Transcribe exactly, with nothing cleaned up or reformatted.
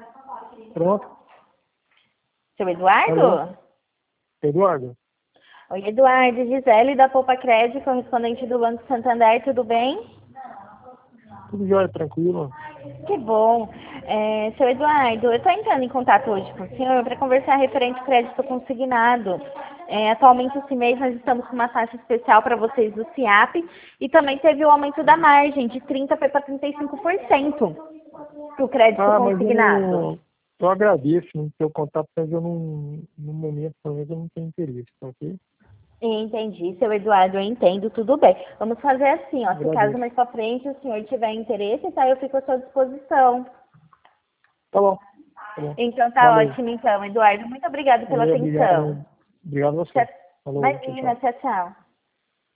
Pronto. Seu Eduardo? Alô? Eduardo? Oi, Eduardo. Gisele da Poupa Crédito, correspondente do Banco Santander, tudo bem? Tudo jóia, tranquilo? Que bom. É, seu Eduardo, eu estou entrando em contato hoje com o senhor para conversar referente ao crédito consignado. É, atualmente, esse mês, nós estamos com uma taxa especial para vocês do SIAP e também teve o aumento da margem de trinta por cento para trinta e cinco por cento do crédito Ah, mas eu consignado. não... Eu agradeço no seu contato, mas eu não... No momento, talvez eu não tenho interesse, tá ok? Entendi, seu Eduardo, eu entendo, tudo bem. Vamos fazer assim, ó, se caso Agradeço. mais pra frente o senhor tiver interesse, tá, eu fico à sua disposição. Tá bom, tá bom. Então tá Valeu. ótimo, então, Eduardo. Muito obrigada pela Valeu, atenção. obrigado. Obrigado a você. Tchau. Falou, tchau, Imagina, tchau. tchau, tchau.